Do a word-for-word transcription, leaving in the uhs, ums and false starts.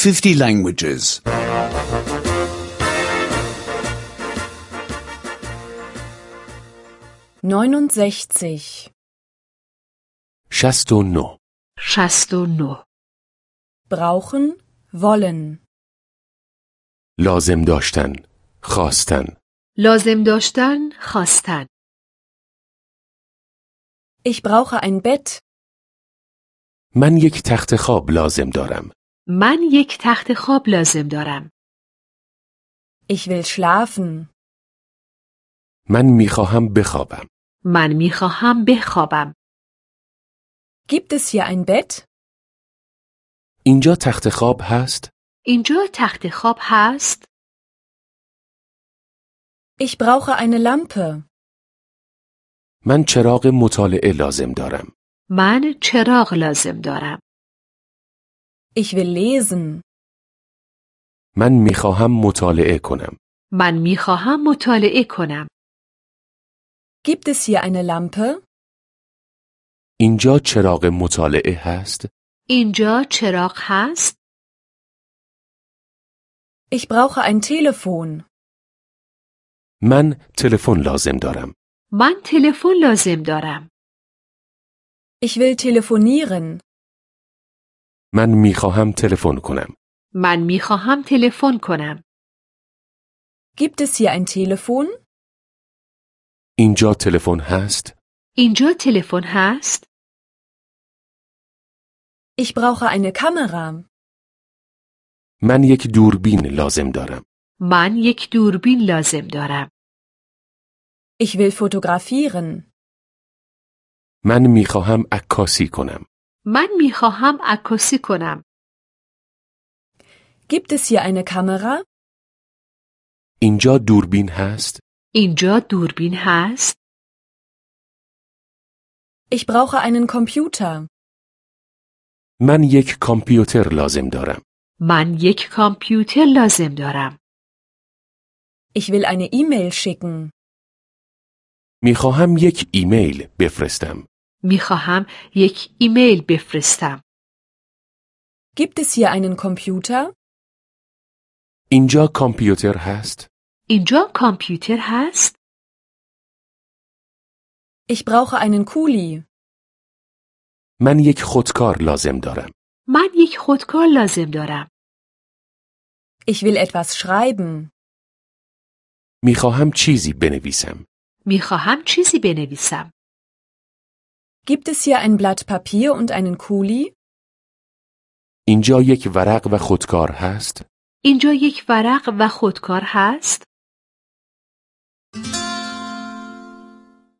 fifty languages. neunundsechzig. شست و نه. شست و نه. Brauchen, wollen. لازم داشتن، خواستن. لازم داشتن، خواستن. Ich brauche ein Bett. من یک تخت خواب لازم دارم. من یک تخت خواب لازم دارم. Ich will schlafen. من میخواهم بخوابم. من میخواهم بخوابم. Gibt es hier ein Bett? اینجا تخت خواب هست؟ اینجا تخت خواب هست؟ Ich brauche eine Lampe. من چراغ مطالعه لازم دارم. من چراغ لازم دارم. Ich will lesen. من میخواهم مطالعه کنم. من میخواهم مطالعه کنم. Gibt es hier eine Lampe? اینجا چراغ مطالعه هست؟ اینجا چراغ هست؟ Ich brauche ein Telefon. من تلفن لازم دارم. من تلفن لازم دارم. Ich will telefonieren. من میخواهم تلفن کنم. من میخواهم تلفن کنم. Gibt es hier ein Telefon? اینجا تلفن هست؟ اینجا تلفن هست؟ Ich brauche eine Kamera. من یک دوربین لازم دارم. من یک دوربین لازم دارم. Ich will fotografieren. من میخواهم عکاسی کنم. من میخواهم عکاسی کنم. Gibt es hier eine Kamera? اینجا دوربین هست؟ اینجا دوربین هست؟ Ich brauche einen Computer. من یک کامپیوتر لازم دارم. من یک کامپیوتر لازم دارم. Ich will eine E-Mail schicken. میخواهم یک ایمیل بفرستم. میخواهم یک ایمیل بفرستم. Gibt es hier einen Computer? اینجا کامپیوتر هست؟ اینجا کامپیوتر هست؟ Ich brauche einen Kuli. من یک خودکار لازم دارم. من یک خودکار لازم دارم. Ich will etwas schreiben. میخواهم چیزی بنویسم. میخواهم چیزی بنویسم. Gibt es hier ein Blatt Papier und einen Kuli? اینجا یک ورق و خودکار هست؟ اینجا یک ورق و خودکار هست؟